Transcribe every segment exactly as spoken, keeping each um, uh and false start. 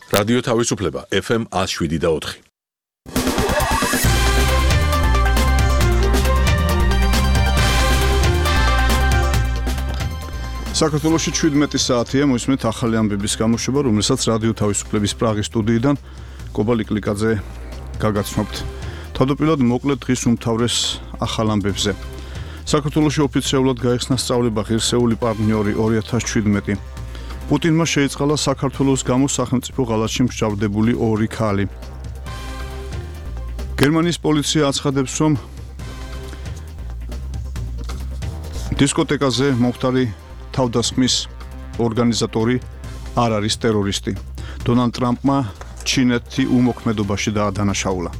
რადიო თავისუფლება ეფ ემ one oh seven და four. საქართველოში seventeen საათია მოისმენთ ახალი ამბების გამოშვება, რომელსაც რადიო თავისუფლების პრაღის სტუდიიდან კობა ლიკლიკაძე გაგაცნობთ. თავდაპირველად მოკლედ დღის უმთავრეს ახალ ამბებზე. საქართველოში ოფიციალურად გაიხსნა სწავლება ღირსეული პარტნიორი two thousand seventeen. პუტინმა შეიწყალა საქართველოს გამო სახელმწიფო ღალატში მსჯავრდებული ორი ქალი. გერმანიის პოლიცია აცხადებს, რომ დისკოტეკაზე მომხდარი თავდასხმის ორგანიზატორი არ არის ტერორისტი. დონალდ ტრამპმა ჩინეთი უმოქმედობაში დაადანაშაულა.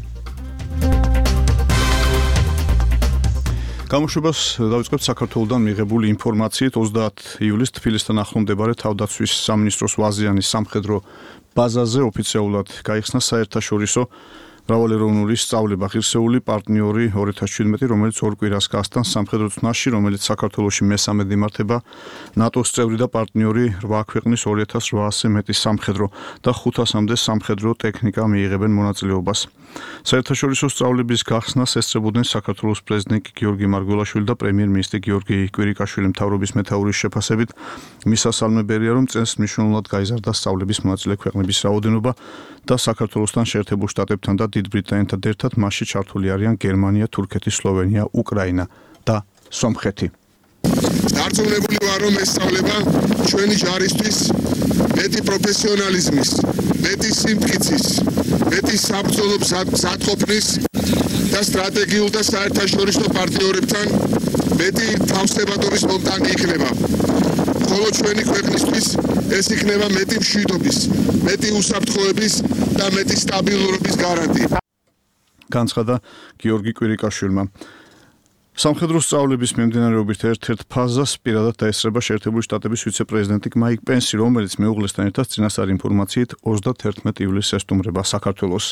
გამოშვებას დავიწყებთ საქართველოსდან მიღებული ინფორმაციით. ოცდაათი ივლისს თბილისთან ახლომდებარე თავდაცვის სამინისტროს ვაზიანის სამხედრო ბაზაზე ოფიციალურად გაიხსნა საერთაშორისო მრავალეროვნული სწავლება ღირსეული პარტნიორი two thousand seventeen, რომელიც ორ კვირას გასტანს სამხედრო წნასში, რომელიც საქართველოში მესამედ იმართება. ნატოს წევრი და პარტნიორი eight ქვეყნის two thousand eight hundred მეტი სამხედრო და five hundred-მდე სამხედრო ტექნიკა მიიღებენ მონაწილეობას. საერთაშორისო სწავლების გახსნას ესწრებოდნენ საქართველოს პრეზიდენტი გიორგი მარგველაშვილი და პრემიერ-მინისტრი გიორგი კვირიკაშვილი. მთავრობის მეთაურის შეფასებით მისასალმებელია, რომ წელს მნიშვნელოვნად გაიზარდა სწავლების მონაწილე ქვეყნების რაოდენობა და საქართველოსთან შეერთებულ შტატებთან და დიდ ბრიტანეთთან ერთად მასში ჩართული არიან გერმანია, თურქეთი, სლოვენია, უკრაინა და სომხეთი. დარწმუნებული ვარ, რომ ეს სწავლება ჩვენი ჯარისთვის მეტი პროფესიონალიზმის, მეტი სიმტკიცის, მეტი საბრძოლო მზადყოფნის და სტრატეგიულ და საერთაშორისო პარტნიორებთან მეტი თავსებადობის მომტანი იქნება. ხოლო ჩვენი ქვეყნისთვის ეს იქნება მეტი მშვიდობის, მეტი უსაფრთხოების და მეტი სტაბილურობის გარანტი. განცხადა გიორგი კვირიკაშვილმა. სამხედრო სწავლების მიმდინარეობით ერთ-ერთ ფაზას პირადად დაესწრება შეერთებული შტატების ვიცე-პრეზიდენტი მაიკ პენსი, რომელიც მეუღლესთან ერთად წინასწარ ინფორმაციით ოცდათერთმეტი ივლისს ესტუმრება საქართველოს.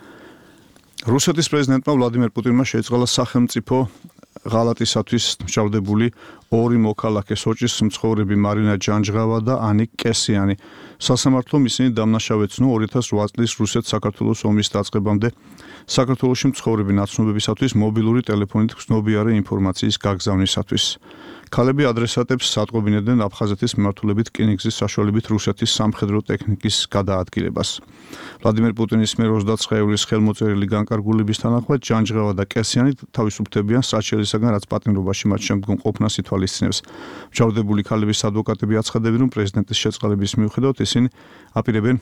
რუსეთის პრეზიდენტმა ვლადიმერ პუტინმა შეიწყალა სახელმწიფო ღალატისათვის მსჯავრდებული ორი მოქალაქე სოჭის მცხოვრები მარინა ჯანჯღავა და ანიკ კესიანი. სასამართლომ ისინი დამნაშავეცნო two thousand eight წლის რუსეთ-საქართველოს ომის დაწყებამდე საქართველოში მცხოვრები ნაცნობებისათვის მობილური ტელეფონით გრძნობიარე ინფორმაციის გაგზავნისათვის. ქალები ადრესატებს ატყობინებდნენ აფხაზეთის მიმართულებით რკინიგზის საშუალებით რუსეთის სამხედრო ტექნიკის გადაადგილებას. ვლადიმერ პუტინის მიერ ოცდაათი ივლისს ხელმოწერილი განკარგულების თანახმად ჯანჯღავა და კესიანი თავისუფლდებიან საჩელისაგან, რაც პატიმრობაში მათ შემდგომ ყოფნას ითვალისწინებს. მსჯავრდებული ქალების ადვოკატები აცხადებენ, რომ პრეზიდენტის შეწყალების მიუხედავად ისინი აპირებენ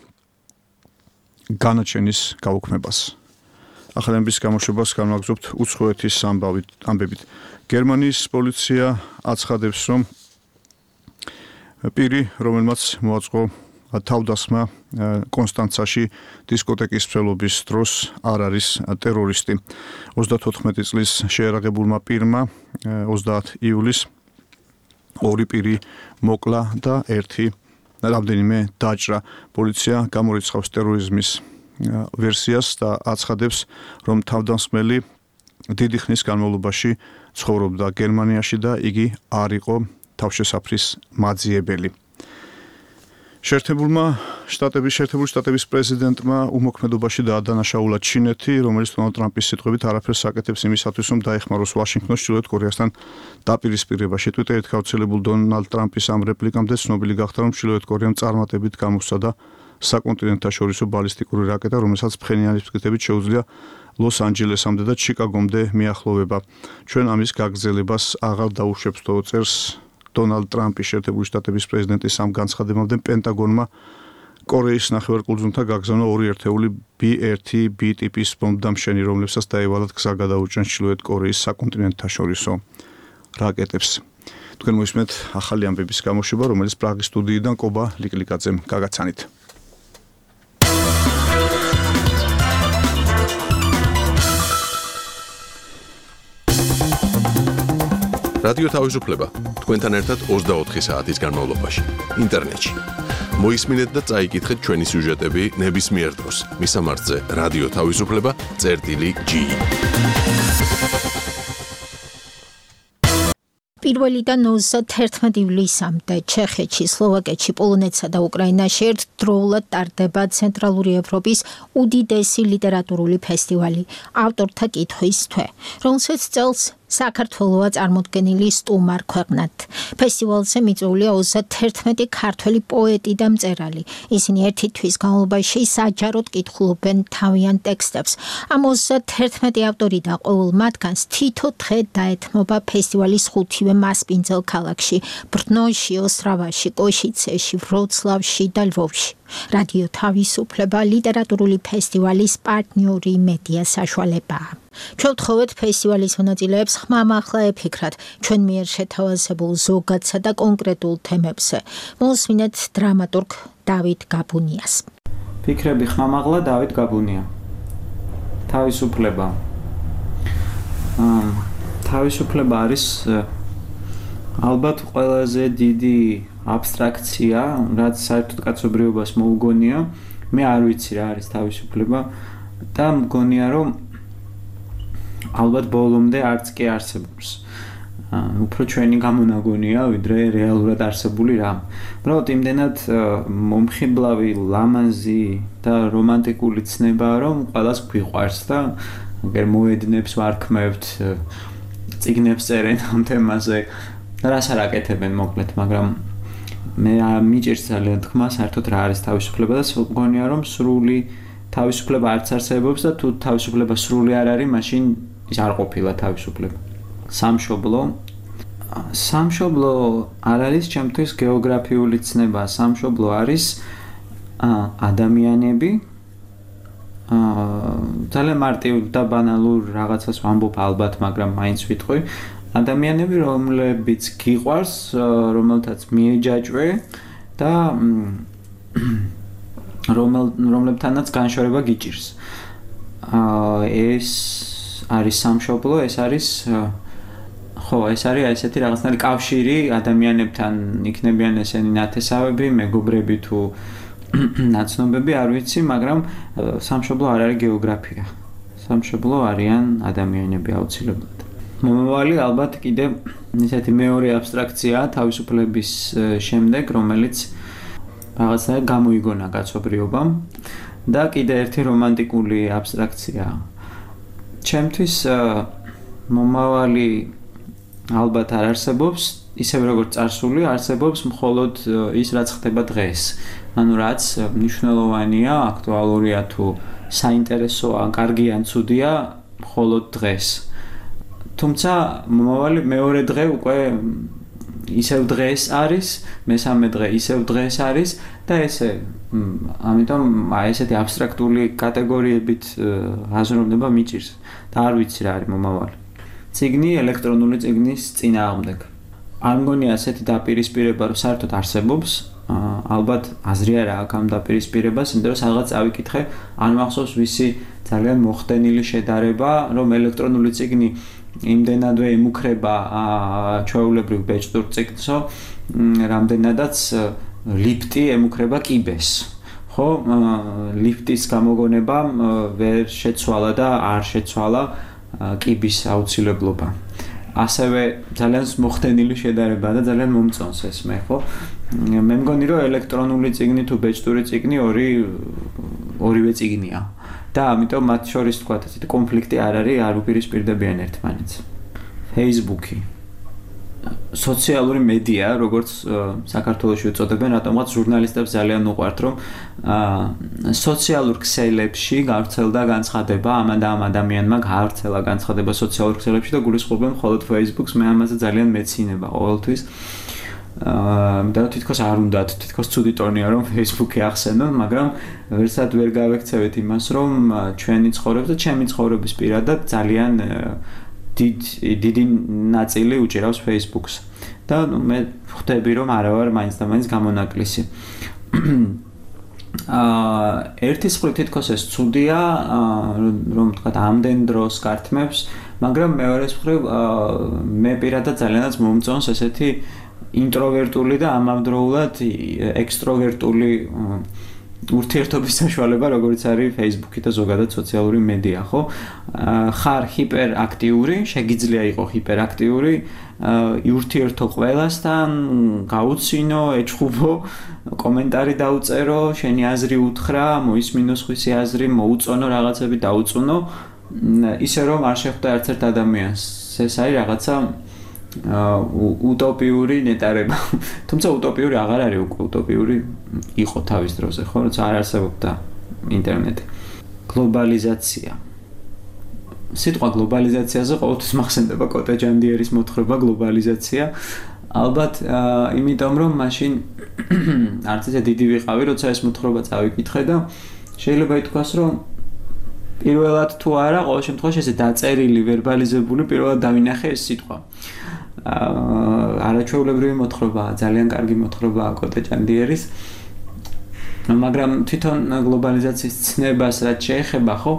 განაჩენის გაუქმებას. ახალების გამოშვებას განვაგრძობთ უცხოეთის ამბებით. გერმანიის პოლიცია აცხადებს, რომ პირი, რომელმაც მოაწყო თავდასხმა კონსტანცაში დისკოტეკის მსვლელობის დროს არ არის ტერორისტი. ოცდათოთხმეტი წლის შეერაღებულმა პირმა ოცდაათი ივლისს ორი პირი მოკლა და ერთი რამდენიმე დაჭრა. პოლიცია გამორიცხავს ტერორიზმის ვერსიას და აცხადებს, რომ თავდამსხმელი დიდი ხნის განმავლობაში ცხოვრობდა გერმანიაში და იგი არ იყო თავშესაფრის მაძიებელი. შეერთებულმა შტატების შეერთებული შტატების პრეზიდენტმა უმოქმედობაში დაადანაშაულა ჩინეთი, რომელიც დონალდ ტრამპის სიტყვებით არაფერს აკეთებს იმისათვის, რომ დაეხმაროს ვაშინგტონს ჩრდილოეთ კორეასთან დაპირისპირებაში. ტვიტერით გავრცელებულ დონალდ ტრამპის ამ რეპლიკამდე ცნობილი გახდა, რომ ჩრდილოეთ კორეამ წარმატებით გამოსცადა საკონტინენტთაშორისო ბალისტიკური რაკეტა, რომელსაც ფხენიანის მტკიცებით შეუძლია ლოს-ანჯელესამდე და ჩიკაგომდე მიახლოვება. ჩვენ ამის გაგრძელებას აღარ დაუშვებს, თო წერს დონალდ ტრამპის შეერთებული შტატების პრეზიდენტის ამ განცხადებამდე პენტაგონმა კორეის ნახევარკუნძულთან გაგზავნა ორი ერთეული ბი one ბი ტიპის ბომბდამშენი, რომლებსაც დაევალათ გზა გადაუჭრან ჩრდილოეთ კორეის საკონტინენტთაშორისო რაკეტებს. თქვენ მოისმენთ ახალი ამბების გამოშვება, რომელიც პრაღის სტუდიიდან კობა ლიკლიკაძემ გაგაცანით. რადიო თავისუფლება თქვენთან ერთად ოცდაოთხი საათის განმავლობაში ინტერნეტში. მოისმინეთ და წაიკითხეთ ჩვენი სიუჟეტები ნებისმიერ დროს. მისამართზე რადიო თავისუფლება წერტილი ჯი. პირველიდან ოცდაათი ივლისამდე ჩეხეთში, სლოვაკეთში, პოლონეთსა და უკრაინაში ერთდროულად ტარდება ცენტრალური ევროპის უდიდესი ლიტერატურული ფესტივალი ავტორთა კითხვის თვე, რომელსაც წელს საქართველოა წარმოდგენილი სტუმარ ქვეყნად. ფესტივალზე მიწვეულია ოცდაათი ქართველი პოეტი და მწერალი. ისინი ერთი თვის განმავლობაში საჯაროდ კითხულობენ თავიანთ ტექსტებს. ამ ოცდაათი ავტორი და ყოველ მათგანს თითო დღე დაეთმობა ფესტივალის ხუთივე მასპინძელ ქალაქში: ბრნოში, ოსტრავაში, კოშიცეში, ვროცლავში და ლვოვში. რადიო თავისუფლება ლიტერატურული ფესტივალის პარტნიორი მედია საშუალებაა. ჩვენ ვთხოვეთ ფესტივალის მონაწილეებს ხმამაღლა ეფიქრათ ჩვენ მიერ შეთავაზებულ ზოგადსა და კონკრეტულ თემებზე. მოსმინეთ დრამატურგ დავით გაბუნიას. ფიქრები ხმამაღლა დავით გაბუნია. თავისუფლება. თავისუფლება არის ალბათ ყველაზე დიდი აბსტრაქცია, რაც საერთოდ კაცობრიობას მოუგონია. მე არ ვიცი რა არის თავისუფლება და მგონია რომ ალბათ ბოლომდე არც კი არსებობს. უფრო ჩვენი გამონაგონია, ვიდრე რეალურად არსებული რამ. უბრალოდ იმდენად მომხიბლავი, ლამაზი და რომანტიკული ცნებაა, რომ ყველას გვიყვარს და აგერ მოედნებს ვარქმევთ, წიგნებს წერენ ამ თემაზე და რას არ აკეთებენ მოკლედ, მაგრამ მე მიჭირს ძალიან თქმა საერთოდ რა არის თავისუფლება და მგონია რომ სრული თავისუფლება არც არსებობს და თუ თავისუფლება სრული არ არის, მაშინ ის არ ყოფილა თავისუფლება. სამშობლო სამშობლო არ არის ჩემთვის გეოგრაფიული ცნება, სამშობლო არის ადამიანები. ძალიან მარტივ და ბანალურ რაღაცას ვამბობ ალბათ, მაგრამ მაინც ვიტყვი. ადამიანები, რომლებიც გიყვარს, რომელთაც მიეჯაჭვე და რომლებთანაც განშორება გიჭირს. ეს არის სამშობლო, ეს არის ხო, ეს არის ესეთი რაღაცნაირი კავშირი ადამიანებთან, იქნებიან ესენი ნათესავები, მეგობრები თუ ნაცნობები, არ ვიცი, მაგრამ სამშობლო არ არის გეოგრაფია. სამშობლო არიან ადამიანები აუცილებლად. მომავალი ალბათ კიდე ისეთი მეორე აბსტრაქცია თავისუფლების შემდეგ, რომელიც რაღაცნაირად გამოიგონა კაცობრიობამ და კიდე ერთი რომანტიკული აბსტრაქცია. ჩემთვის მომავალი ალბათ არ არსებობს, ისევ როგორც წარსული არსებობს მხოლოდ ის, რაც ხდება დღეს. ანუ რაც მნიშვნელოვანია, აქტუალურია თუ საინტერესოა, კარგი ან ცუდია, მხოლოდ დღეს. თუმცა მომავალი მეორე დღე უკვე ისევ დღეს არის, მესამე დღე ისევ დღეს არის და ესე ამიტომ ესეთი აბსტრაქტული კატეგორიებით აზროვნება მიჭირს და არ ვიცი რა არის მომავალი. წიგნი ელექტრონული წიგნის წინააღმდეგ. არ მგონია ასეთი დაპირისპირება რომ საერთოდ არსებობს. ალბათ აზრი არა აქვს ამ დაპირისპირებას, იმიტომ რომ სადღაც ავიკითხე, არ მახსოვს ვისი ძალიან მოხდენილი შედარება, რომ ელექტრონული წიგნი იმდენადვე ემუქრება ჩვეულებრივ ბეჭდურ წიგნსო, რამდენადაც ლიფტი ემუქრება კიბეს. ხო, ლიფტის გამოგონება ვერ შეცვალა და არ შეცვალა კიბის აუცილებლობა. ასევე ძალიან მოხდენილი შედარება და ძალიან მომწონს ეს მე, ხო? მე მგონი რომ ელექტრონული წიგნი თუ ბეჭდური წიგნი ორი ორივე წიგნია. და ამიტომ მათ შორის თქვა ესეთი კონფლიქტი არ არის, არ უპირისპირდებიან ერთმანეთს. Facebook-ი სოციალური მედია, როგორც საქართველოში უწოდებენ, რატომღაც ჟურნალისტებს ძალიან უყვართ, რომ სოციალურ ქსელებში გავრცელდა განცხადება, ამან და ამ ადამიანმა გავრცელა განცხადება სოციალურ ქსელებში და გულისხმობენ მხოლოდ Facebook-ს, მე ამაზე ძალიან მეცინება ყოველთვის. და თითქოს არ უნდათ, თითქოს ცუდი ტონია რომ Facebook-ი ახსენონ, მაგრამ ვერცად ვერ გავექცევით იმას, რომ ჩვენი ცხოვრების და ჩემი ცხოვრების პირადად ძალიან დიდი ნაწილი უჭირავს Facebook-ს. და მე ხვდები რომ არა ვარ მაინც და მაინც გამონაკლისი. აა ერთის მხრივ თითქოს ეს ცუდია, რომ თქვა ამდენ დროს გართმევს, მაგრამ მეორეს მხრივ მე პირადად ძალიანაც მომწონს ესეთი ინტროვერტული და ამავდროულად ექსტროვერტული ურთიერთობის საშუალება, როგორც არის Facebook-ი და ზოგადად სოციალური მედია, ხო? ხარ ჰიპერაქტიური, შეგიძლია იყო ჰიპერაქტიური, ურთიერთო ყველასთან, გაუცინო, ეჩხუბო, კომენტარი დაუწერო, შენი აზრი უთხრა, მოისმინო სხვისი აზრი, მოუწონო რაღაცები, დაუწუნო, ისე რომ არ შეხვდა ერთ-ერთ ადამიანს. ეს არის რაღაცა утопიური ნეტარება. თუმცა утопიური აღარ არის უკვე утопიური იყო თავის დროზე, ხო, როცა არ არსებობდა ინტერნეტი. გლობალიზაცია. სიტყვა გლობალიზაციაზე ყოველთვის მახსენდება კოტე ჯანდიერის მოთხრობა გლობალიზაცია. ალბათ, იმიტომ რომ მაშინ არც ისე დიდი ვიყავი, როცა ეს მოთხრობა წავიკითხე და შეიძლება ითქვას, რომ პირველად თუ არა, ყოველ შემთხვევაში ესე დაწერილი, ვერბალიზებული პირველად დავინახე ეს სიტყვა. არაჩვეულებრივი მოთხრობაა, ძალიან კარგი მოთხრობაა კოტე ჯანდიერის. მაგრამ თვითონ გლობალიზაციის ცნებას რაც შეეხება, ხო?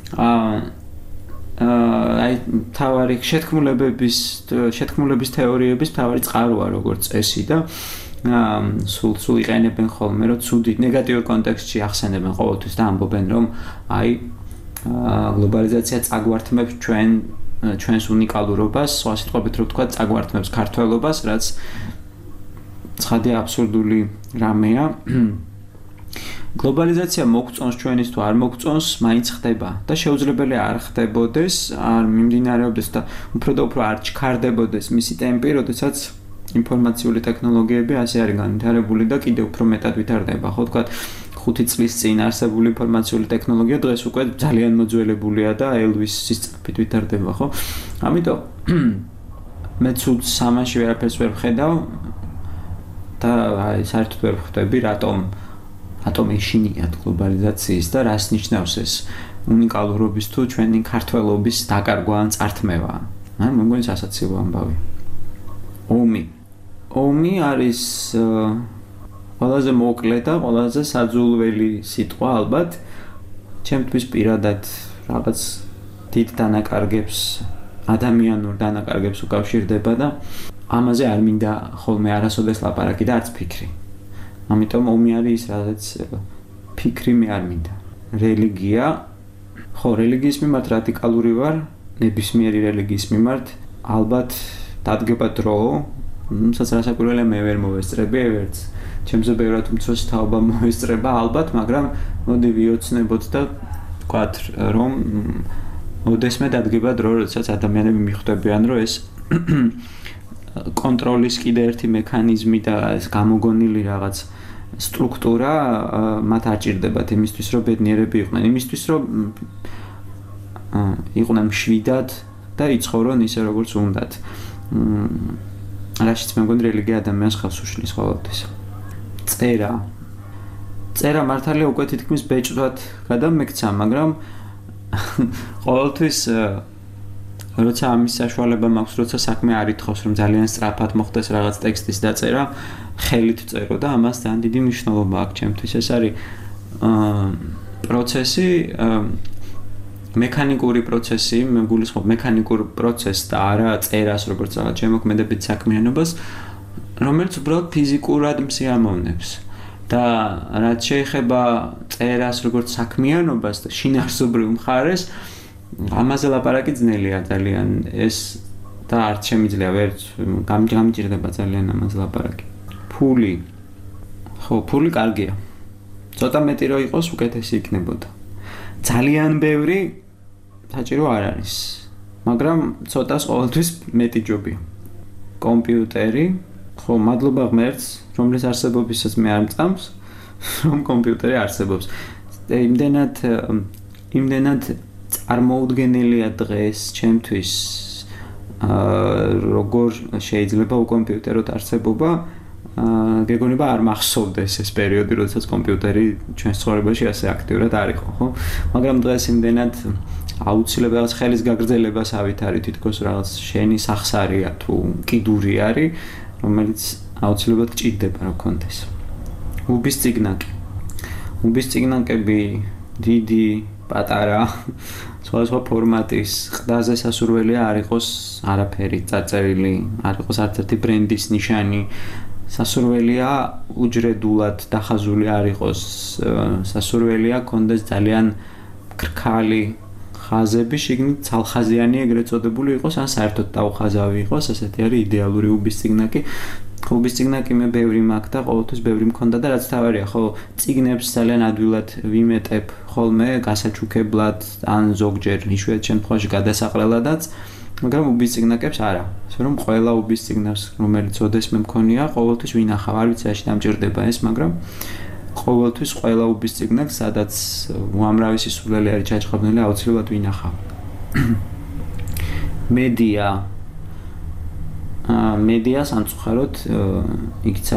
აი თავარი შეთქმულებების შეთქმულების თეორიების თავარი წყაროა როგორც წესი და სულ სულ იყენებენ ხოლმე, რომ ცუდი ნეგატიურ კონტექსტში ახსენებენ ყოველთვის და ამბობენ, რომ აი გლობალიზაცია წაგვართმევს ჩვენ ჩვენს უნიკალურობას, სხვა სიტყვებით რო ვთქვა, წაგვართმევს ქართველობას, რაც ცხადი აბსურდული რამეა. გლობალიზაცია მოგწონს ჩვენის თუ არ მოგწონს, მაინც ხდება და შეუძლებელი არ ხდებოდეს, არ მიმდინარეობდეს და უფრო და უფრო არ ჩქარდებოდეს მისი ტემპი, როდესაც ინფორმაციული ტექნოლოგიები ასე არის განვითარებული და კიდევ უფრო მეტად ვითარდება, ხო ვთქვათ, ხუთი წლის წინ არსებული ინფორმაციული ტექნოლოგია დღეს უკვე ძალიან მოძველებულია და ელვის სისწრაფით ვითარდება, ხო? ამიტომ მე ცუდ სამაში ვერაფერს ვერ ვხედავ და აი საერთოდ ვერ ვხვდები, რატომ რატომ ეშინიათ გლობალიზაციის და რას ნიშნავს ეს უნიკალურობის თუ ჩვენი ქართველობის დაკარგვა ან წართმევა. აი მე მგონი სასაცილო ამბავი. ომი. ომი არის ყველაზე მოკლე და ყველაზე საძულველი სიტყვა ალბათ. ჩემთვის პირადად რაღაც დიდ დანაკარგებს, ადამიანურ დანაკარგებს უკავშირდება და ამაზე არ მინდა ხოლმე არასოდეს ლაპარაკი და არც ფიქრი. ამიტომ ომი არის ის, რაც ფიქრი მე არ მინდა. რელიგია, ხო, რელიგიის მიმართ რადიკალური ვარ, ნებისმიერი რელიგიის მიმართ, ალბათ დადგება დრო, რასაც რასაკვირველია მე ვერ მოვესწრები, ვერც ჩემზე ბევრად უმცროსი თაობა მოესწრება, ალბათ, მაგრამ მოდი ვიოცნებოთ და ვთქვათ, რომ ოდესმე დადგება დრო, როდესაც ადამიანები მიხვდებიან, რომ ეს კონტროლის კიდე ერთი მექანიზმი და ეს გამოგონილი რაღაც სტრუქტურა მათ არ ჭირდებათ იმისთვის, რომ ბედნიერები იყვნენ, იმისთვის, რომ იყვნენ მშვიდად და იცხოვრონ ისე, როგორც უნდათ. რაშიც მე მგონი რელიგია ადამიანს ხელს უშლის ყოველთვის. წერა. წერა მართალია უკვე თითქმის ბეჭდვად გადამექცა, მაგრამ ყოველთვის როცა ამის საშუალება მაქვს, როცა საქმე არ ითხოვს, რომ ძალიან სწრაფად მოხდეს რაღაც ტექსტის დაწერა, ხელით წერო და ამას ძალიან დიდი მნიშვნელობა აქვს ჩემთვის. ეს არის პროცესი, მექანიკური პროცესი, მე გულისხმობ მექანიკურ პროცესს და არა წერას, როგორც რაღაც შემოქმედებით საქმიანობას, რომელიც უბრალოდ ფიზიკურად მსიამოვნებს. და რაც შეეხება წერას როგორც საქმიანობას და შინაარსობრივ მხარეს, ამაზე ლაპარაკი ძნელია ძალიან. ეს და არც შემიძლია ვერც გამჭირდება ძალიან ამაზე ლაპარაკი. ფული. ხო, ფული კარგია. ცოტა მეტი რო იყოს, უკეთესი იქნებოდა. ძალიან ბევრი საჭირო არ არის. მაგრამ ცოტას ყოველთვის მეტი ჯობია. კომპიუტერი, ხო, მადლობა ღმერთს, რომლის არსებობისაც მე არ მწამს, რომ კომპიუტერი არსებობს. იმდენად იმდენად წარმოუდგენელია დღეს ჩემთვის როგორ შეიძლება უკომპიუტეროთ არსებობა, გეგონება არ მახსოვდეს ეს პერიოდი, როდესაც კომპიუტერი ჩვენს ცხოვრებაში ასე აქტიურად არ იყო, ხო? მაგრამ დღეს იმდენად აუცილებლად რაღაც ხელის გაგრძელებას ავითარით, თითქოს რაღაც შენი სახსარია თუ კიდური არის, რომელიც აუცილებლად გჭირდება რა გქონდეს. უბის ციგნაკი. უბის ციგნაკები დიდი, პატარა, სხვადასხვა ფორმატის, ყდაზე სასურველია არ იყოს არაფერი წაწერილი, არ იყოს არც ერთი ბრენდის ნიშანი, სასურველია უჯრედულად დახაზული არ იყოს, სასურველია კონდეს ძალიან ქრქალი ხაზები, შიგნით ცალხაზიანი ეგრეთ წოდებული იყოს, ან საერთოდ დაუხაზავი იყოს, ასეთი არის იდეალური უბისწიგნაკი. უბისწიგნაკი მე ბევრი მაქვს და ყოველთვის ბევრი მქონდა და რაც თავარია, ხო, წიგნებს ძალიან ადვილად ვიმეტებ ხოლმე გასაჩუქებლად, ან ზოგჯერ იშვიათ შემთხვევაში გადასაყრელადაც, მაგრამ უბისწიგნაკებს არა. ასე რომ ყველა უბისწიგნას, რომელიც ოდესმე მქონია, ყოველთვის ვინახავ, არ ვიცი რაში დამჭირდება ეს, მაგრამ ყოველთვის ყველა უბისწიგნაკს, სადაც უამრავი სისულელი არის ჩაჭყობნილი, აუცილებლად ვინახავ. მედია მედია სამწუხაროდ იქცა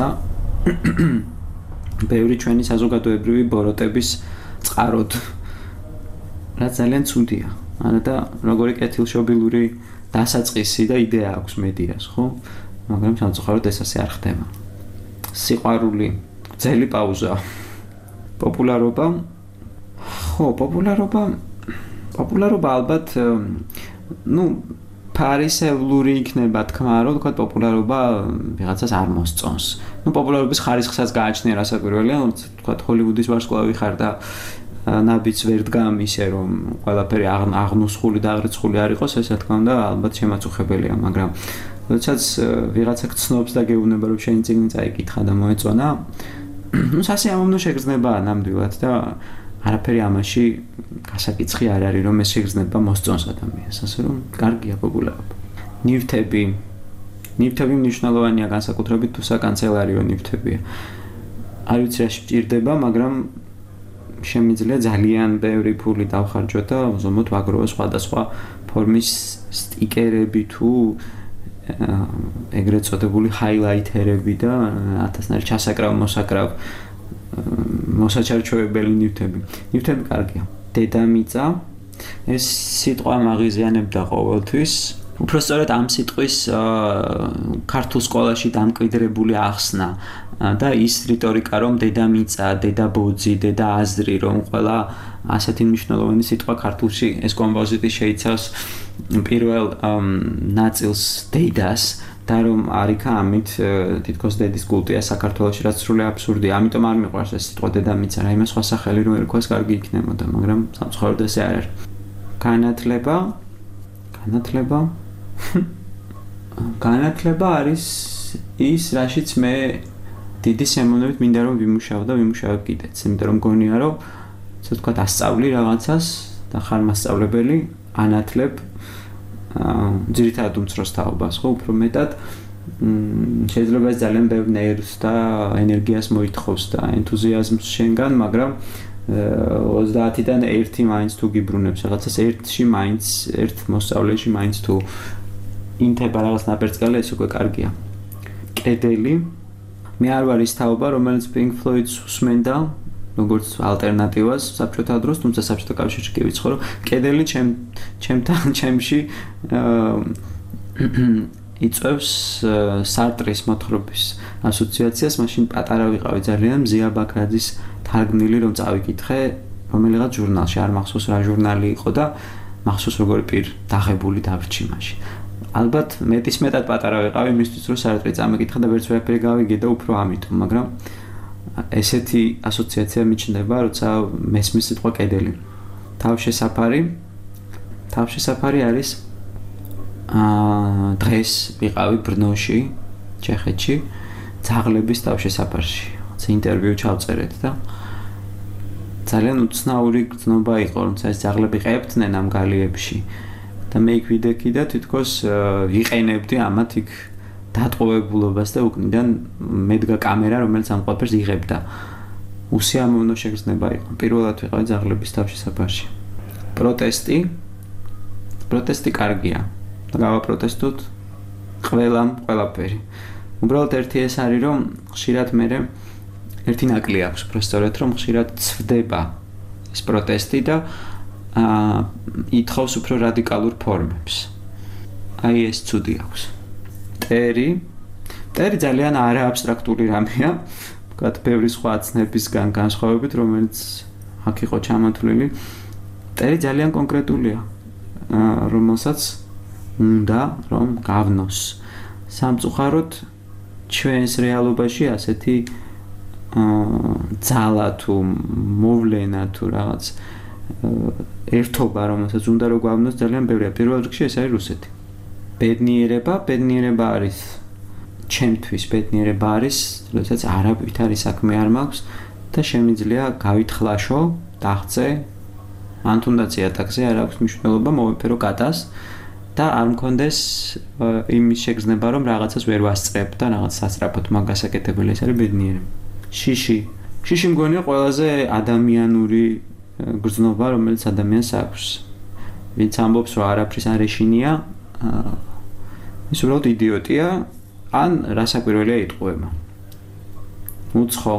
ბევრი ჩვენი საზოგადოებრივი ბოროტების წყაროდ, რაც ძალიან ცუდია. არა და როგორი კეთილშობილური დასაწყისი და იდეა აქვს მედიას, ხო? მაგრამ სამწუხაროდ ეს ასე არ ხდება. სიყვარული, ძელი პაუზა. პოპულარობა? ხო, პოპულარობა პოპულარობა ალბათ ну ფარისევლური იქნება თქმა, რომ თქვა პოპულარობა ვიღაცას არ მოსწონს. ну პოპულარობის ხარისხსაც გააჩნია რასაკვირველია, თქვა ჰოლივუდის ვარსკვლავი ხარ და ნაბიც ვერ დგამ ისე რომ ყველაფერი აღნუსხული და აღრიცხული არ იყოს, ეს რა თქმა უნდა ალბათ შემაწუხებელია, მაგრამ როდესაც ვიღაცა გცნობს და გეუბნება რომ შენი წიგნი წაიკითხა და მოეწონა, ну სასიამოვნო შეგრძნება ნამდვილად და არაფერი ამაში გასაკიცხი არ არის რომ ეს შეგრძნება მოსწონს ადამიანს, ასე რომ კარგია პოპულარობა. ნივთები ნივთები მნიშვნელოვანია განსაკუთრებით თუ საკანცელერიო ნივთებია. არ ვიცი რა შეჭირდება, მაგრამ შემიძლია ძალიან ბევრი ფული დავხარჯო და ზომოდ ვაგროვო სხვადასხვა ფორმის სტიკერები თუ ეგრეთ წოდებული ჰაილაითერები და ათასნაირი ჩასაკრავ მოსაკრავ მოსაჩარჩოებელი ნივთები. ნივთები კარგია. დედამიწა ეს სიტყვა მაღიზიანებდა ყოველთვის. უпростоრად ამ სიტყვის ქართულ სკოლაში დამკვიდრებული ახსნა და ის რიტორიკა რომ დედამიწა, დედაბოძი, დედააზრი რომ ყველა ასეთი მნიშვნელოვანი სიტყვა ქართულში ეს კომპოზიტი შეიცავს პირველ ნაწილს დედას და რომ არიქა ამით თითქოს დედის კულტია საქართველოში რაც სრული აბსურდია. ამიტომ არ მიყვარს ეს სიტყვა დედამიწა, რა იმას სხვა სახელი რომ ერქვას კარგი იქნებოდა, მაგრამ სამწუხაროდ ესე არ არის. განათლება განათლება განათლება არის ის, რაშიც მე დიდი სიამოვნებით მინდა რომ ვიმუშაო და ვიმუშავებ კიდეც, იმიტომ რომ მგონია რომ ასე ვთქვათ ასწავლი რაღაცას და ხარ მასწავლებელი, ანათლებ ძირითადად უმცროს თაობას, ხო, უფრო მეტად შეიძლება ეს ძალიან ბევრ ნერვს და ენერგიას მოითხოვს და ენთუზიაზმს შენგან, მაგრამ ოცდაათიდან ერთი მაინც თუ გიბრუნებს რაღაცას, ერთში მაინც, ერთ მოსწავლეში მაინც თუ ინთება რაღაც ნაპერწკალი, ეს უკვე კარგია. კედელი მე არ ვარ ის თაობა, რომელიც Pink Floyd-ს უსმენდა როგორც ალტერნატივას საბჭოთა დროს, თუმცა საბჭოთა კავშირში კი ვიცხოვრო. კედელი ჩემ ჩემთან ჩემში იწევს სარტრის მოთხრობის ასოციაციას, მაშინ პატარა ვიყავი ძალიან, მზია ბაქრაძის თარგმნილი რომ წავიკითხე, რომელიღაც ჟურნალში, არ მახსოვს რა ჟურნალი იყო და მახსოვს როგორი პირ დაღებული დავრჩი მაშინ. ალბათ მეტის მეტად პატარა ვიყავი იმისთვის რომ სარტრი წამეკითხა და ვერც ვერაფერი გავიგე და უფრო ამიტომ, მაგრამ ესეთი ასოციაცია მიჩნდება, როცა მესმის სიტყვა კედელი. თავშესაფარი თავშესაფარი არის აა დღეს ვიყავი ბრნოში, ჩეხეთში, ძაღლების თავშესაფარში. ეს ინტერვიუ ჩავწერეთ და ძალიან უცნაური გრძნობა იყო, როცა ეს ძაღლები ყებდნენ ამ გალიებში. და მე იქ ვიდექი და თითქოს ვიყენებდი ამათ იქ დატყუებულობას და უკნიდან მედგა კამერა, რომელიც ამ ყველაფერს იღებდა. უსიამოვნო შეგრძნება იყო. პირველად ვიყავი ძაღლების თავშესაფარში. პროტესტი პროტესტი კარგია. და გავაპროტესტოთ ყველამ ყველაფერი. უბრალოდ ერთი ეს არის რომ ხშირად მე ერთი ნაკლი აქვს პროსტორეთ რომ ხშირად ცვდება ეს პროტესტი და აა ითხოვს უფრო რადიკალურ ფორმებს. აი ეს ცუდი აქვს. ტერი ტერი ძალიან არა აბსტრაქტული რამეა, ვთქვათ, ბევრი სხვა ცნებისგან განსხვავებით, რომელიც აქ იყო ჩამოთვლილი. ტერი ძალიან კონკრეტულია, რომელსაც უნდა რომ გავნოს. სამწუხაროდ ჩვენს რეალობაში ასეთი ძალა თუ მოვლენა თუ რაღაც ერთობა, რომელსაც უნდა რომ გვავნოს ძალიან ბევრია. პირველ რიგში ეს არის რუსეთი. ბედნიერება, ბედნიერება არის ჩემთვის ბედნიერება არის, როდესაც არაფერი საქმე არ მაქვს და შემიძლია გავითხლაშო, დაღწე, ან თუნდაც იატაკზე არ აქვს მნიშვნელობა, მოვიფერო კატას და არ მქონდეს იმის შეგრძნება, რომ რაღაცას ვერ ვასწრებ და რაღაც სასწრაფოდ მაგასაკეთებელი, ეს არის ბედნიერება. შიში. შიში მგონია ყველაზე ადამიანური გრძნობა, რომელიც ადამიანს აქვს. ვინც ამბობს, რომ არაფრის არ ეშინია, ის უბრალოდ იდიოტია, ან რასაკვირველია იტყუება. უცხო.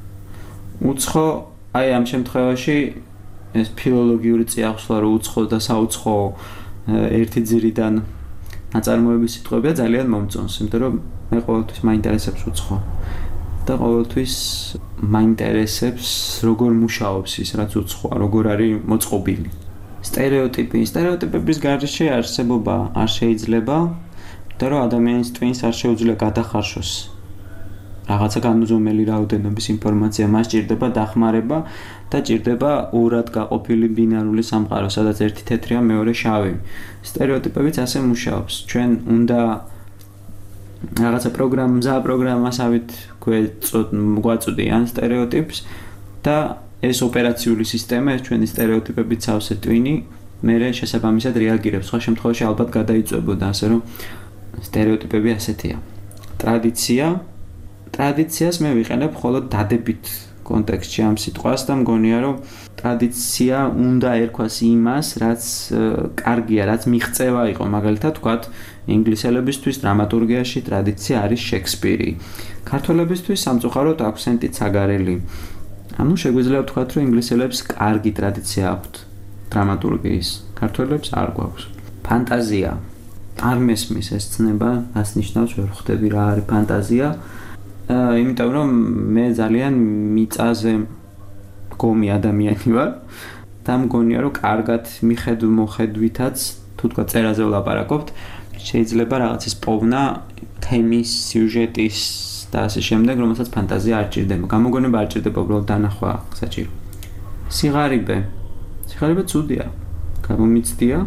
უცხო, აი ამ შემთხვევაში ეს ფილოლოგიური წიაღსვლა, რომ უცხო და საუცხო ერთი ძირიდან ნაწარმოების სიტყვებია ძალიან მომწონს, იმიტომ რომ მე ყოველთვის მაინტერესებს უცხო. და ყოველთვის მაინტერესებს როგორ მუშაობს ის რაც უცხოა, როგორ არის მოწყობილი. სტერეოტიპი, სტერეოტიპების გარშე არსებობა არ შეიძლება, და რომ ადამიანის ტვინს არ შეუძლია გადახარშოს. რაღაცა განუზომელი რაოდენობის ინფორმაცია, მას ჭირდება დახმარება და ჭირდება ურად გაყოფილი ბინარული სამყარო, სადაც ერთი თეთრია, მეორე შავი. სტერეოტიპებიც ასე მუშაობს. ჩვენ უნდა რაღაცა პროგრამა, მზა პროგრამასავით გვაწოდიან სტერეოტიპს და ეს ოპერაციული სისტემა, ეს ჩვენი სტერეოტიპებით სავსე ტვინი, მერე შესაბამისად რეაგირებს. სხვა შემთხვევაში ალბათ გადაიწვებოდა, ასე რომ სტერეოტიპები ასეთია. ტრადიცია. ტრადიციას მე ვიყენებ მხოლოდ დადებით კონტექსტში ამ სიტყვას და მგონია, რომ ტრადიცია უნდა ერქვას იმას, რაც კარგია, რაც მიღწევა იყო. მაგალითად, ვთქვათ, ინგლისელებისთვის დრამატურგიაში ტრადიცია არის შექსპირი. ქართველებისთვის სამწუხაროდ აქვსენტი ცაგარელი. ანუ შეგვიძლია ვთქვათ, რომ ინგლისელებს კარგი ტრადიცია აქვთ დრამატურგიის. ქართველებს არ გვაქვს. ფანტაზია. არ მესმის ეს ცნება, რას ნიშნავს, ვერ ხვდები რა არის ფანტაზია. იმიტომ რომ მე ძალიან მიწაზე მდგომი ადამიანი ვარ და მგონია რომ კარგად მიხედვ მოხედვითაც თუ თქვა წერაზე ვლაპარაკობთ, შეიძლება რაღაცის პოვნა თემის, სიუჟეტის და ასე შემდეგ, რომელსაც ფანტაზია არ ჭირდება. გამოგონება არ ჭირდება, უბრალოდ დანახვა საჭირო. სიღარიბე. სიღარიბე ცუდია. გამომიცდია.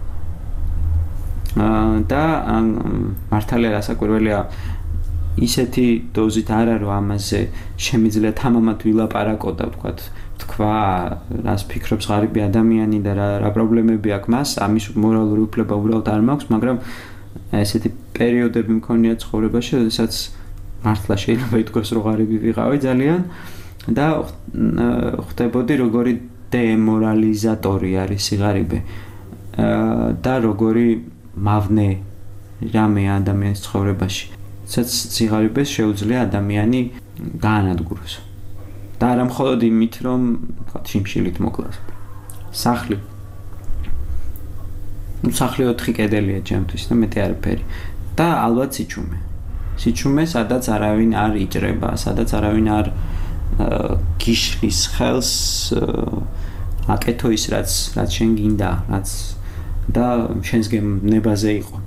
და მართალია რასაკვირველია ისეთი დოზით არა რომ ამაზე შემიძლია თამამად ვილაპარაკო და ვთქვათ თქვა რას ფიქრობს ღარიბი ადამიანი და რა რა პრობლემები აქვს მას ამის მორალური უფლება უბრალოდ არ მაქვს მაგრამ ესეთი პერიოდები მქონია ცხოვრებაში როდესაც მართლა შეიძლება ითქვას რომ ღარიბი ვიყავი ძალიან და ხვდებოდი როგორი დემორალიზატორი არის სიღარიბე და როგორი მავნე რამე ადამიანის ცხოვრებაში. სადაც სიღარიბეს შეუძლია ადამიანი გაანადგუროს. და არა მხოლოდ იმით, რომ თქვა შიმშილით მოკლას. სახლი. ნუ სახლი ოთხი კედელია ჩემთვის და მეტი არაფერი. და ალბათ სიჩუმე. სიჩუმე, სადაც არავინ არ იჭრება, სადაც არავინ არ გიშლის ხელს აკეთო ის რაც რაც შენ გინდა, რაც და შენს გემნებაზე იყო.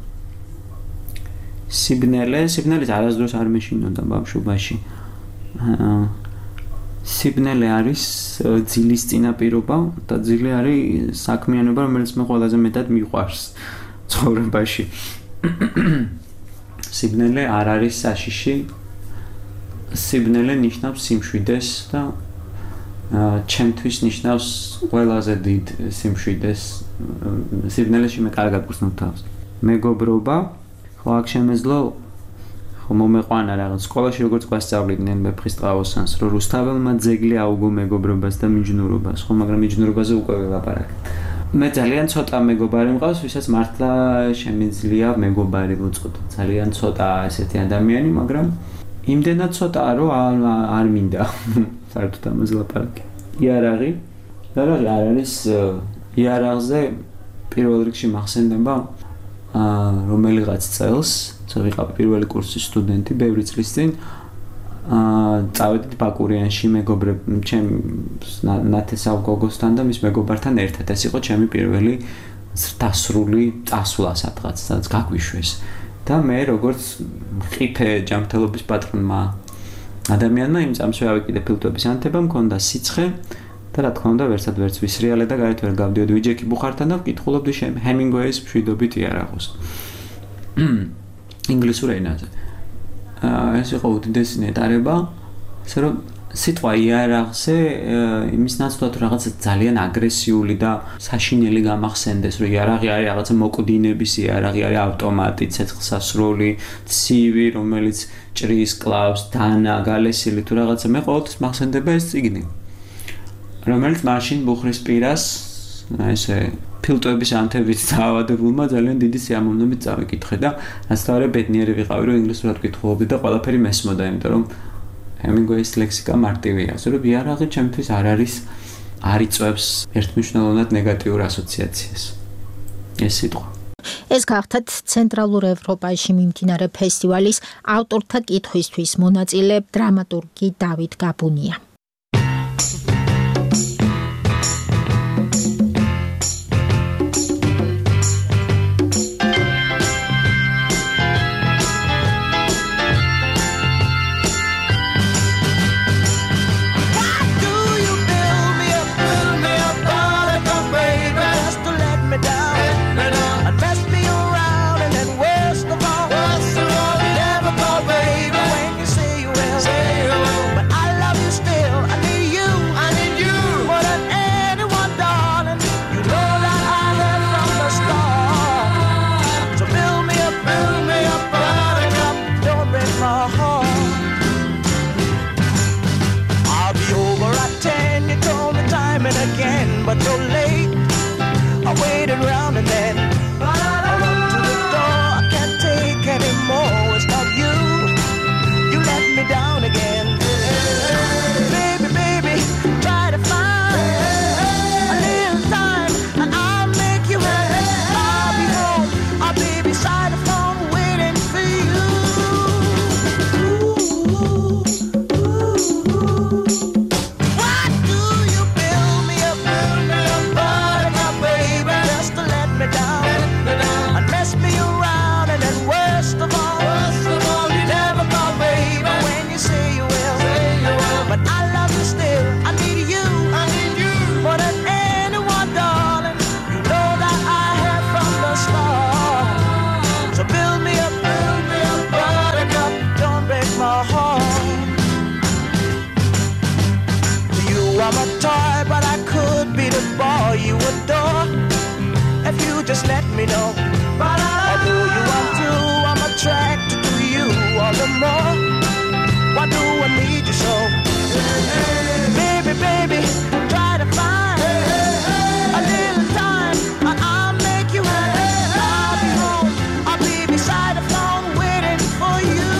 სიბნელე, სიბნელეს არასდროს არ მეშინოდა ბავშვობაში. სიბნელე არის ძილის წინაპირობა და ძილი არის საქმიანობა, რომელიც მე ყველაზე მეტად მიყვარს ცხოვრებაში. სიბნელე არ არის საშიში. სიბნელე ნიშნავს სიმშვიდეს და ჩემთვის ნიშნავს ყველაზე დიდ სიმშვიდეს. სიბნელეში მე კარგად გრძნობ თავს. მეგობრობა, ხო აქ შემეძლო ხო მომეყვანა რაღაც სკოლაში როგორც გვასწავლიდნენ მეფხისტყაოსანს, რომ რუსთაველმა ძეგლი აუგო მეგობრობას და მიჯნურობას, ხო, მაგრამ მიჯნურობაზე უკვე ველაპარაკე. მე ძალიან ცოტა მეგობარი მყავს, ვისაც მართლა შემიძლია მეგობარი ვუწოდო. ძალიან ცოტა ესეთი ადამიანი, მაგრამ იმდენად ცოტაა, რომ არ მინდა საერთოდ ამაზე ლაპარაკი. იარაღი, იარაღი არ არის იარაღზე პირველ რიგში მახსენდება რომელიღაც წელს, ვიყავი პირველი კურსის სტუდენტი, ბევრი წლის წინ წავედით ბაკურიანში მეგობრებ ჩემ ნათესავ გოგოსთან და მის მეგობართან ერთად. ეს იყო ჩემი პირველი დასრული წასვლა სადღაც, სადაც გაგვიშვეს. და მე როგორც ყიფე ჯანმრთელობის პატრონმა ადამიანმა იმ წამსვე ავიკიდე ფილტვების ანთება, მქონდა სიცხე და რა თქმა უნდა ვერსად ვერც ვისრიალე და გარეთ ვერ გავდიოდი ვიჯექი ბუხართან და ვკითხულობდი ჰემინგუეის მშვიდობით იარაღოს. ინგლისურ ენაზე. ეს იყო უდიდესი ნეტარება, ასე რომ სიტყვა იარაღზე იმის ნაცვლად რაღაც ძალიან აგრესიული და საშინელი გამახსენდეს, რომ იარაღი არის რაღაცა მოკვდინების იარაღი, არის ავტომატი, ცეცხლსასროლი, ცივი, რომელიც ჭრის, კლავს, დანა, გალესილი თუ რაღაცა. მე ყოველთვის მახსენდება ეს წიგნი, რომელიც მაშინ ბუხრის პირას ესე ფილტვების ანთებით დაავადებულმა ძალიან დიდი სიამოვნებით წავიკითხე და ასთავარე ბედნიერი ვიყავი, რომ ინგლისურად ვკითხულობდი და ყველაფერი მესმოდა, იმიტომ რომ ჰემინგუეის ლექსიკა მარტივია, ასე რომ იარაღი ჩემთვის არ არის არ იწვევს ერთმნიშვნელოვნად ნეგატიურ ასოციაციას. ეს სიტყვა. ეს გახდათ ცენტრალურ ევროპაში მიმდინარე ფესტივალის ავტორთა კითხვისთვის მონაწილე დრამატურგი დავით გაბუნია. Just let me know. Although you are true, I'm attracted to you all the more. Why do I need you so? Baby, baby, try to find a little time, and I'll make you happy. I'll be home, I'll be beside the phone waiting for you.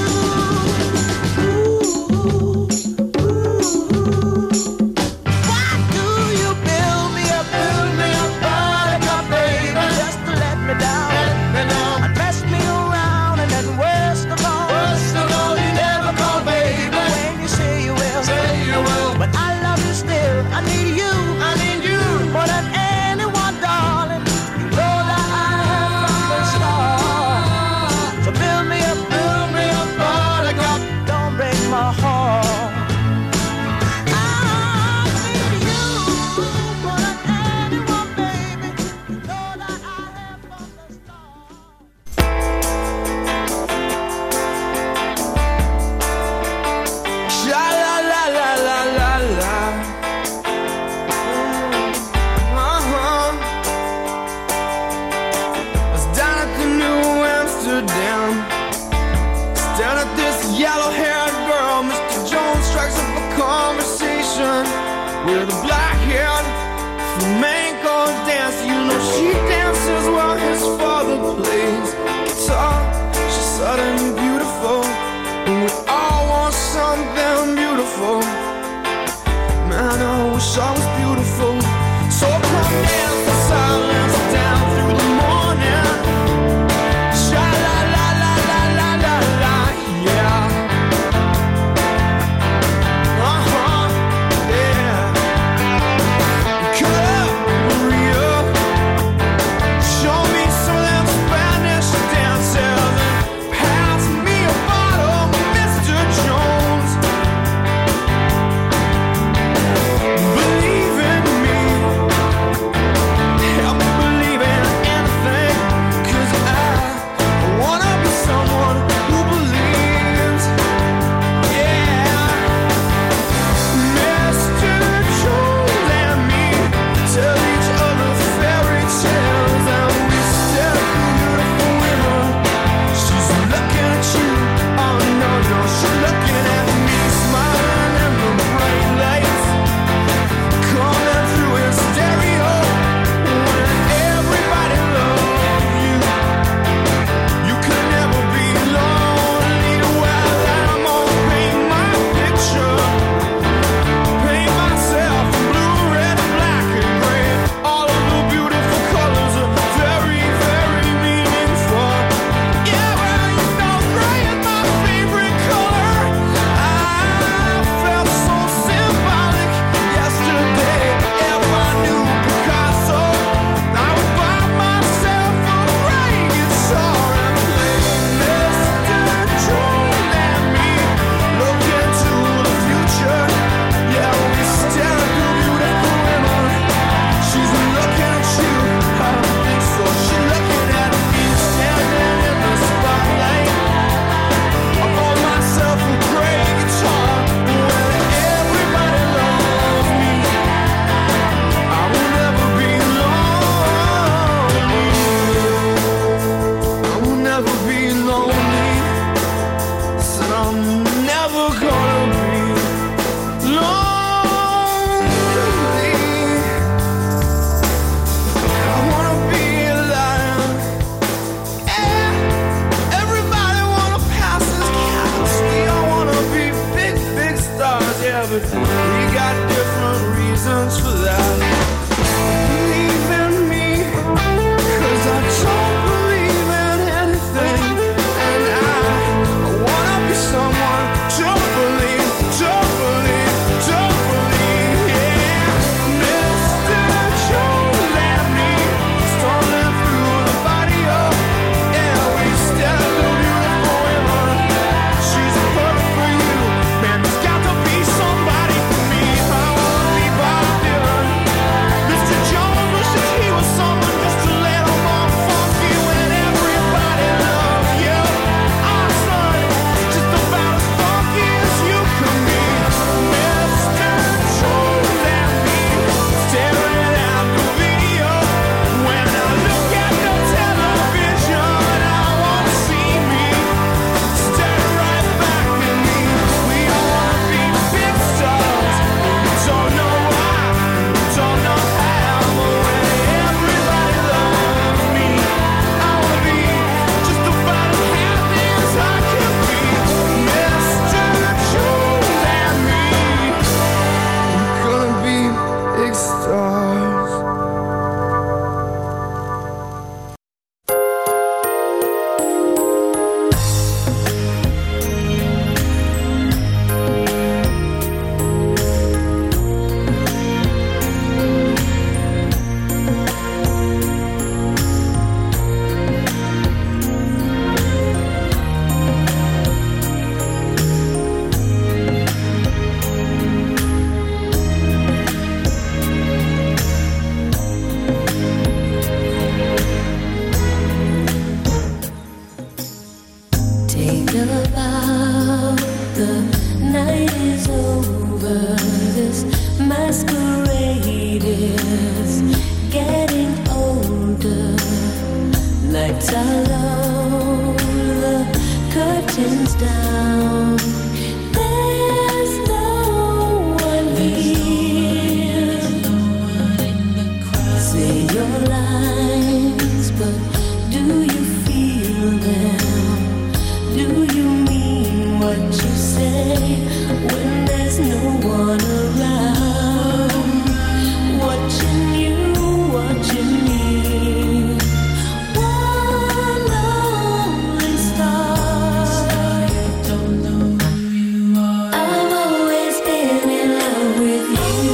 Ooh, ooh. Why do you build me up, build me up, buttercup, baby? Down, and mess me around, and then worst of all, worst of all, you never call, baby. When you say you will, say you will, but I love you still. I need you, I need you more than anyone, darling. You know that I have from the start. So build me up, build me up, buttercup, don't break my heart. I need you more than anyone, baby. You know that I have from the yellow-haired girl, Mister Jones strikes up a conversation with a black-haired flamenco dancer. You know she dances while his father plays guitar. She's suddenly beautiful, and we all want something beautiful. Man, I wish I was beautiful. So come dance in silence down through the morning. Come night is over, this masquerade is getting older. Lights are low, the curtains down. There's no one here. Say your lines, but do you feel them? Do you mean what you say when there's no one around? Watching you, watching me. One lonely star. I've always been in love with you.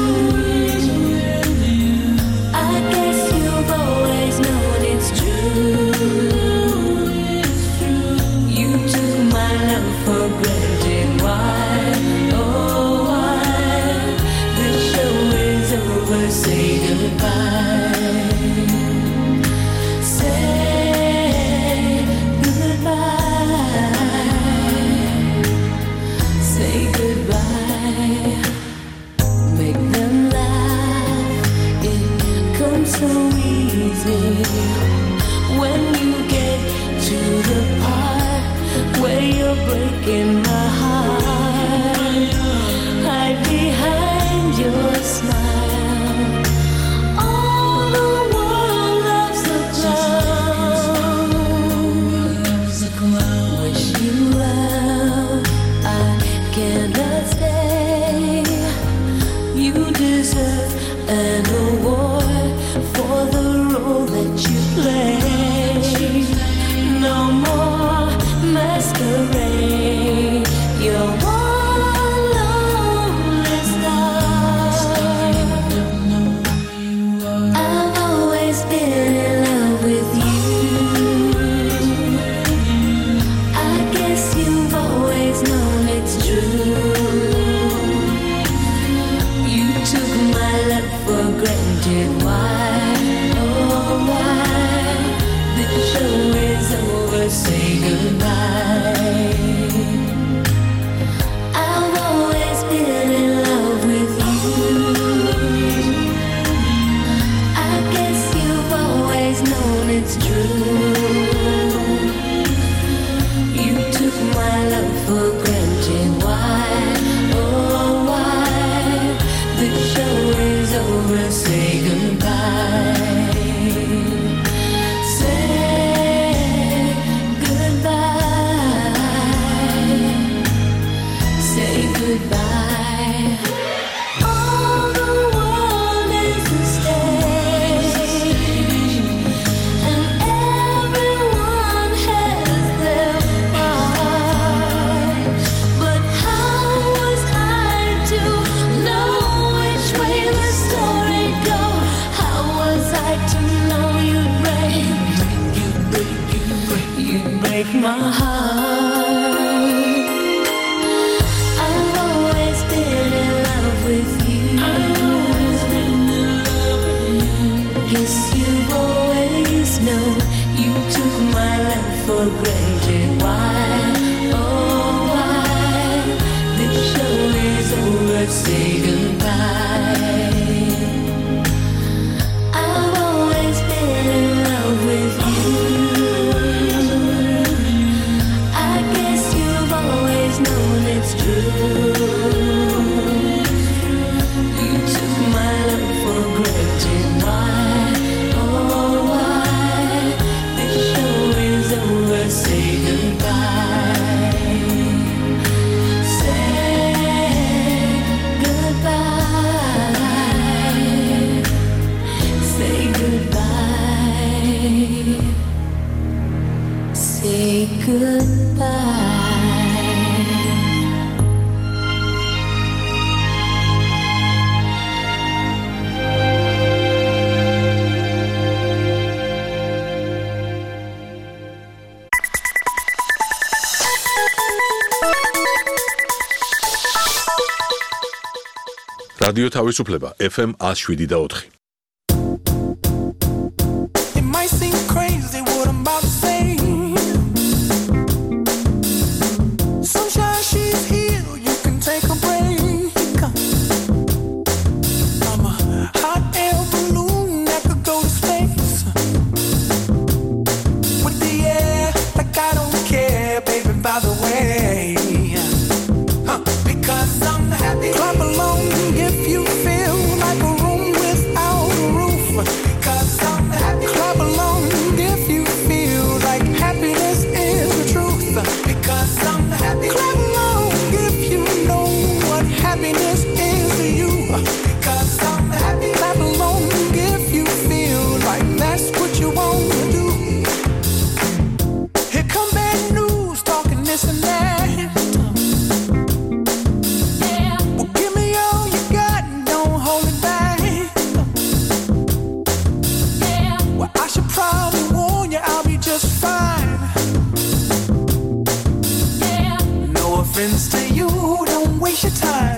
I guess you've always known it's true. You took my love for granted. Why? Oh, why? The show is over. Say goodbye. Say goodbye. Say goodbye. Make them laugh. It comes so easy when you get to the part where you're breaking my heart. Hide behind your smile. All the world loves a clown. Wish you well. I cannot stay. You deserve an award for the role that you play. No more masquerade. You're one lonely star. I've always been in love with you. I guess you've always known it's true. You took my love for granted. Why? Oh, why? The show is over. Say goodbye. I've always been in love with you. I guess you've always known it's true. You took my love for granted. Why? Oh, why? The show is over. Say goodbye. Say goodbye. Say goodbye. All the world is a stage, and everyone has their part. But how was I to know which way the story goes? How was I to know you'd break, you'd break my heart? I've always been in love with you. Guess you've always known. You took my love for granted. Why? Oh, why? The show is over. Say goodbye. I've always been in love with you. I guess you've always known it's true. You took my love for granted. Why? Oh, why? The show is over. Say goodbye. Say goodbye. Say goodbye. Say goodbye. რადიო თავისუფლება F M one oh seven და four. It might seem crazy what I'm about to say. Sunshine, she's here. You can happy. Clap along if you know what happiness is to you. Because I'm happy. Clap along if you feel like that's what you want to do. Here come bad news talking this and that. Well, give me all you got and don't hold it back. Well, I should probably warn you I'll be just fine. No offense to you, don't waste your time.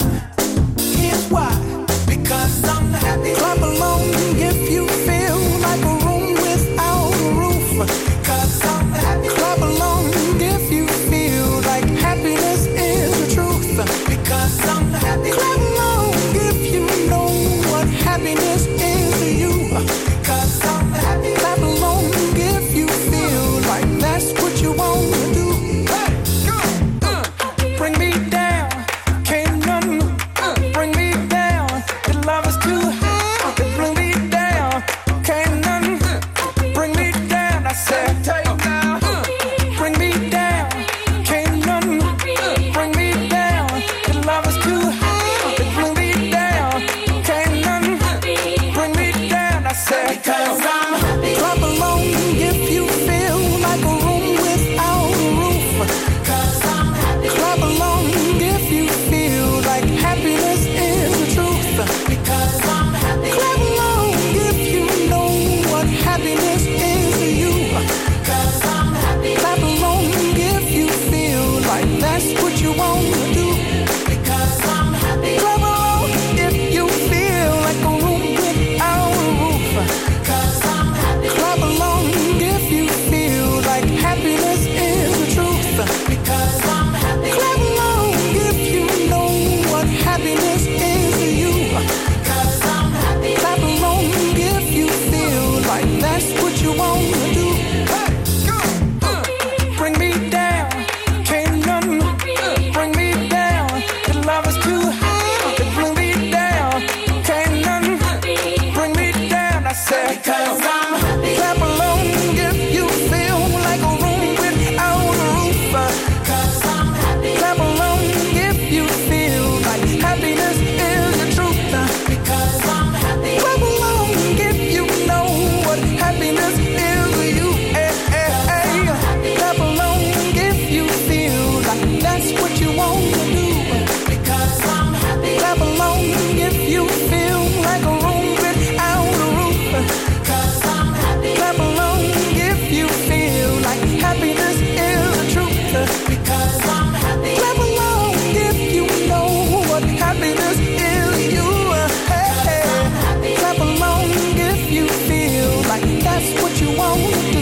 Here's why. Because I'm happy. Clap along if you feel like a room without a roof. Because I'm happy. Clap along if you feel like happiness is the truth. Because I'm happy. Clap along if you know what happiness is to you. Because I'm happy. Clap along if you feel like that's what you want to do. Hey, go. Uh, bring me down. Can't none uh, bring me down. The love is too high. They bring me down. Can't none uh, bring me down. I said, take down. Uh, bring me down. Can't none uh, bring me down. The love is too high. They bring me down. Can't none uh, bring me down. I said, because I'm happy. Clap along if you feel like a room without a roof. Because I'm happy. Clap along if you feel like happiness is the truth. Because I'm happy. Clap along if you know what happiness is to you. Because I'm happy. Clap along if you feel like that's what you want to do. Because I'm happy. Clap along if you feel like a room without a roof. Because I'm happy. Clap along if you feel like happiness is the truth. Because I'm happy. Clap along if you know what happiness is to you. Because I'm happy. Clap along if you feel like that's what you want to do. Hey, go. Uh, bring me down. Can't none uh, bring me down. The love is too high. They bring me down. Can't none uh, bring me down. I said, because I'm happy. Clap along if you feel like a room without a roof. Because I'm happy. Clap along if you feel like happiness is the truth. Because I'm happy. Clap along if you know what happiness is to you. Hey, hey, hey. Clap along if you feel like that's what you want to do. Because I'm happy. Clap along if you feel like a room without a roof. Because I'm happy. Clap along if you feel like happiness is the truth. Because I'm happy. Clap along if you know what happiness is to you. Hey, hey. Clap along if you feel like that's what you want to do.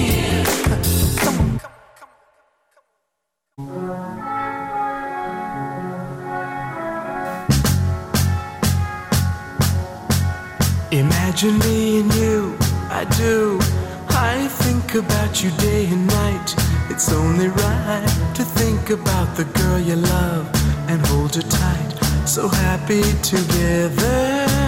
Come on. Imagine me and you, I do. I think about you day and night. It's only right to think about the girl you love and hold her tight. So happy together.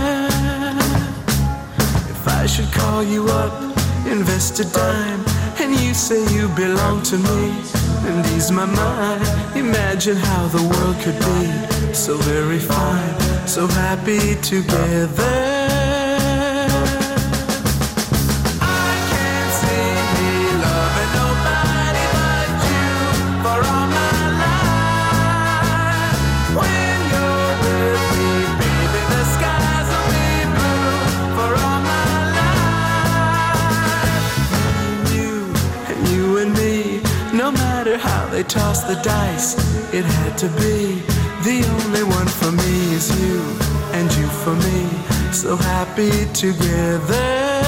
If I should call you up, invest a dime, and you say you belong to me, and ease my mind. Imagine how the world could be so very fine, so happy together. They toss the dice, it had to be. The only one for me is you, and you for me, so happy together.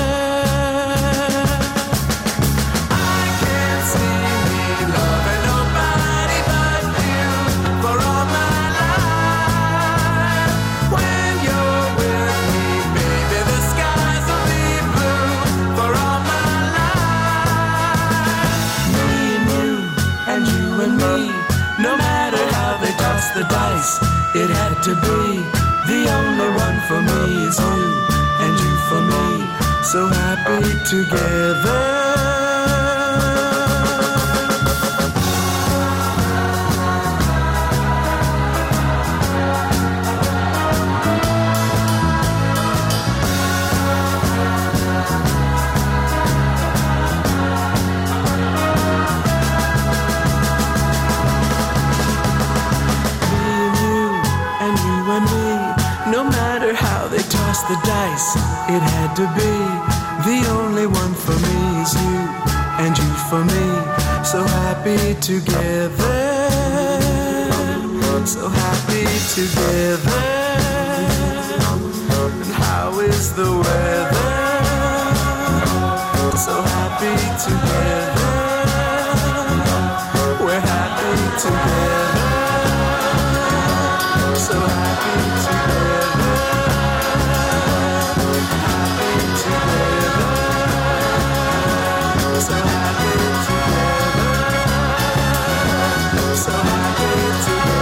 I can't see me loving nobody but you for all my life. When you're with me, baby, the skies will be blue for all my life. Me and you, and you and me, no matter how they toss the dice, it had to be. The only one for me is you, and you for me, so happy together. cast the dice, it had to be. The only one for me is you, and you for me. So happy together, so happy together. And how is the weather? So happy together, we're happy together, so happy together, happy together, so happy together, so happy together.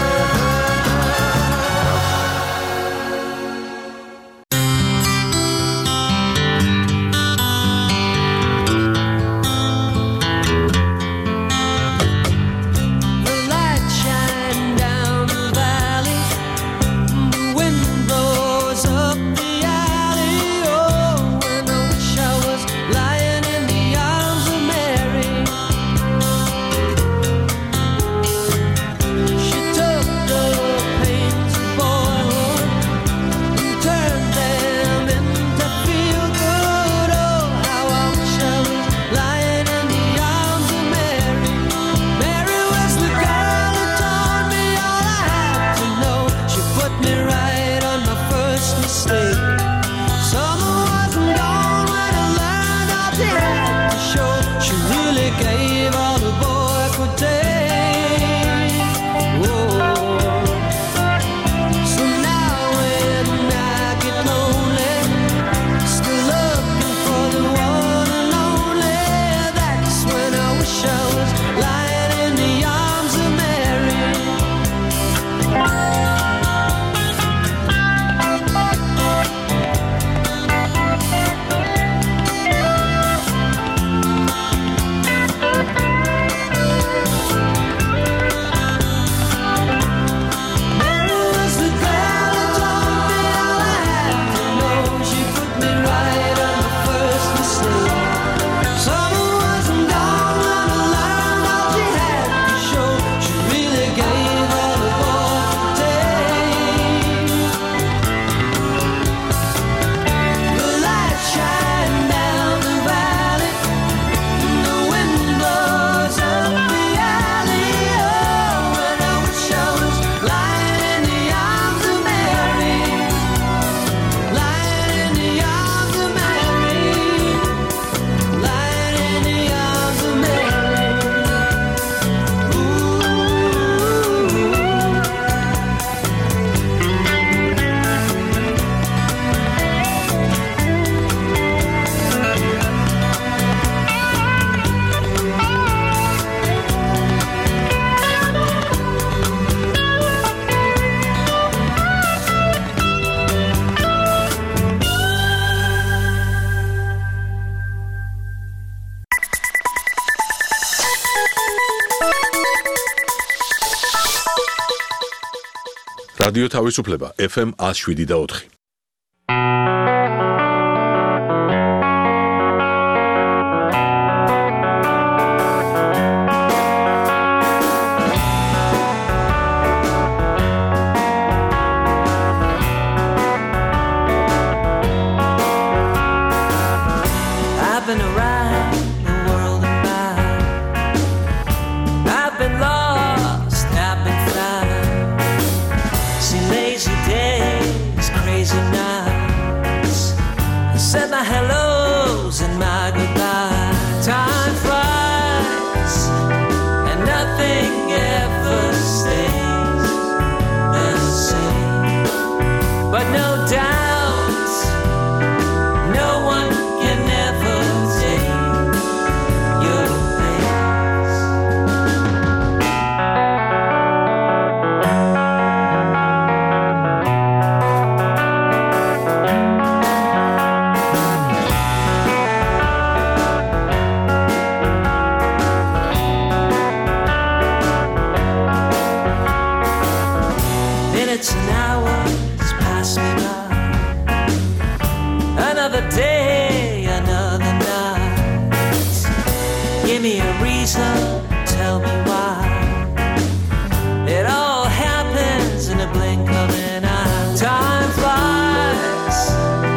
რადიო თავისუფლება ეფ ემ one oh seven და four. I've been around the world and back. I've been lost, I've been found. Seen lazy days, crazy nights. I said my hellos and my goodbyes. Time flies, and nothing ever stays the same. But no doubt, no one can ever take your place. Minutes and hours pass me by. Another day, another night. Give me a reason, tell me why. It all happens in a blink of an eye. Time flies,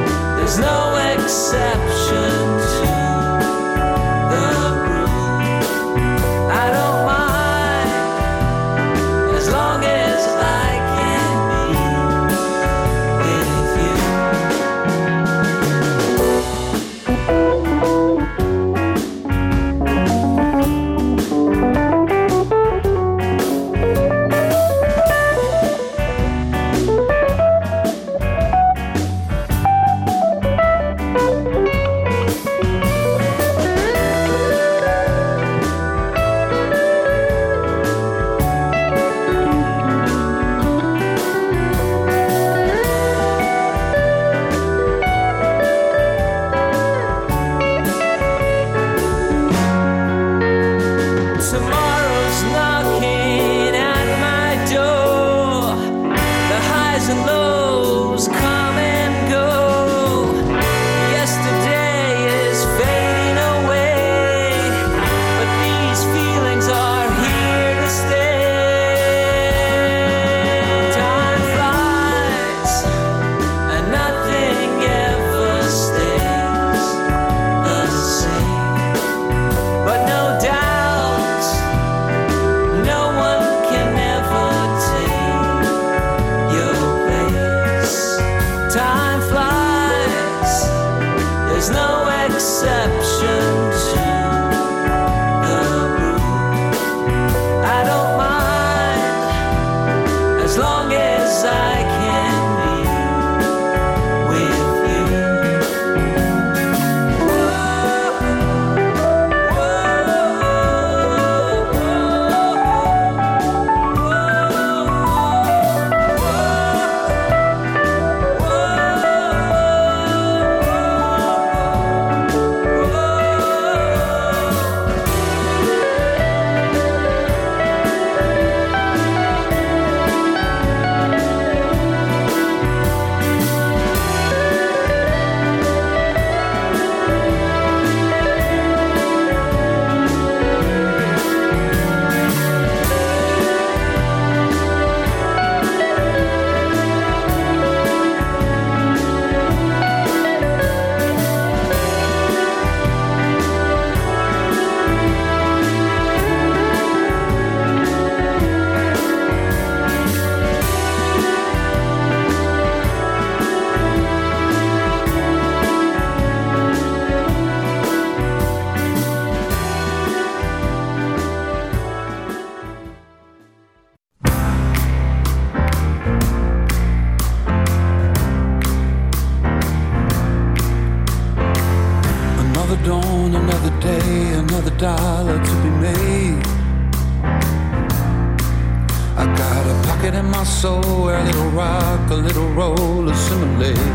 in my soul where a little rock, a little roll assimilate.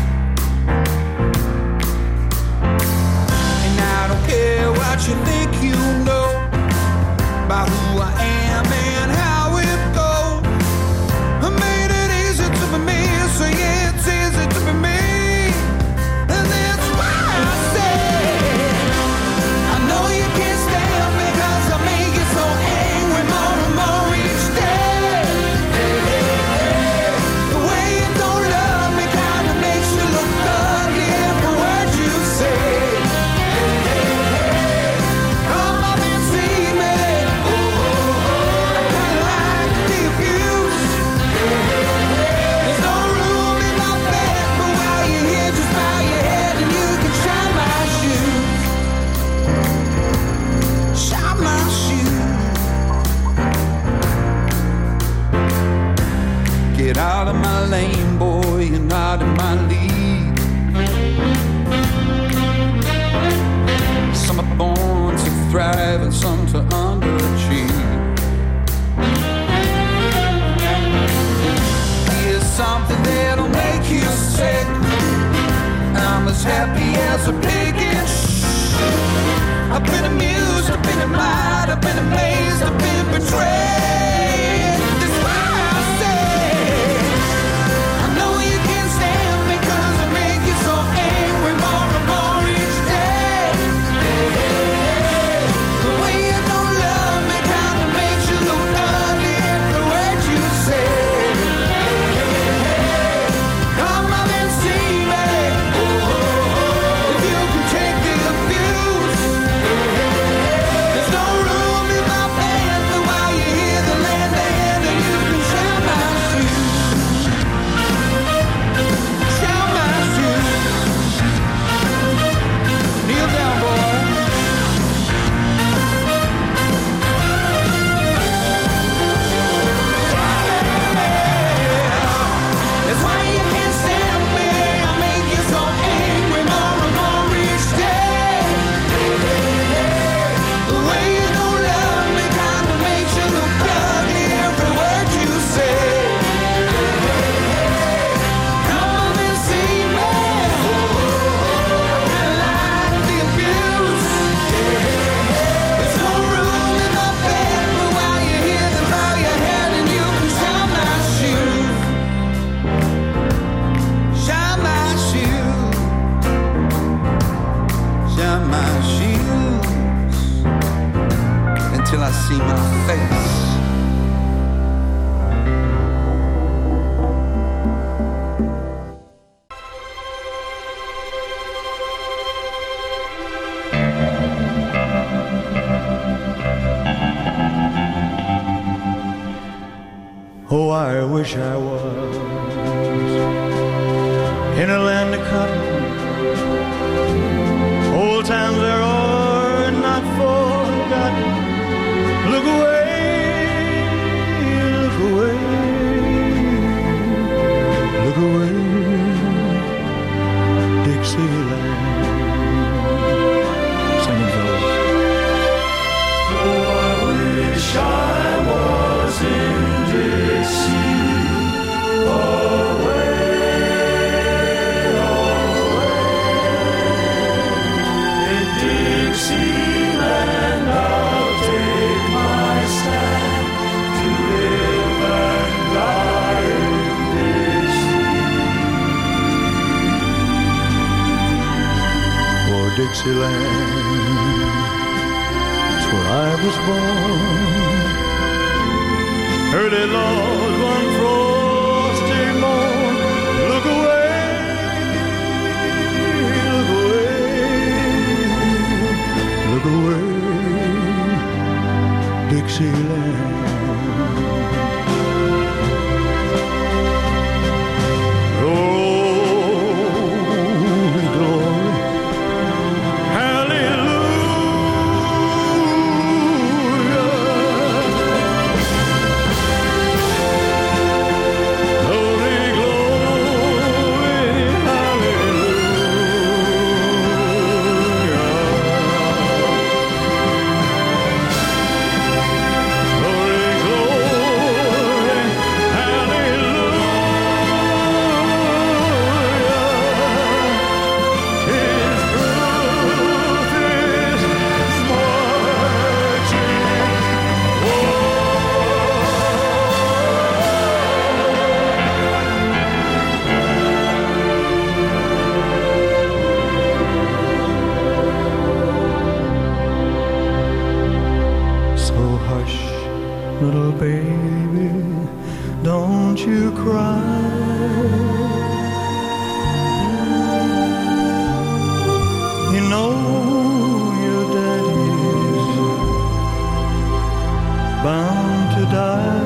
And I don't care what you think you know about who I am and how it goes. I made it easy to be me, so yeah, it's easy to be me. And that's why I say I know you can't stand me, cause I make you so angry more and more each day. The way you don't love me kinda makes you look ugly every word you say. Come up and see me. Oh, oh, oh. I kinda like the abuse. There's no room in my bed, but while you're here, just bow your head and you can shine my shoes. Shine my shoes. Get out of my lane, boy, you're not in my league. Some are born to thrive and some to underachieve. Here's something that'll make you sick. I'm as happy as a pig in shit. I've been amused, I've been admired, I've been amazed, I've been betrayed. That's why I say I know you can't stand me, cause I make you so angry more and more each day. The way you don't love me kinda makes you look ugly every word you say. Come up and see me. Oh, oh, oh. If you can take the abuse. There's no room in my bed, but while you're here, the land ahead and you can shine my shoes. Shine my shoes. Kneel down, boy. That's why you can't stand me. I make you so angry more and more each day. The way you don't love me kinda makes you look ugly every word you say. Come on and see me. I like the abuse. There's no room in my bed, but while you're here, then bow your head and you can shine my shoes. Shine my shoes. Shine my shoes. Until I see my face. Oh, I wish I was in a land of cotton. Old times there are not forgotten. Look away, look away, look away, Dixieland. Sing it, fellas. Oh, I wish I was in Dixie, away, away. In Dixieland I'll take my stand to live and die in Dixie. For Dixieland, that's where I was born. Early Lord, one frosty morn. Look away, look away, look away, Dixieland. Glory, glory, hallelujah. you cry. You know your daddy's bound to die.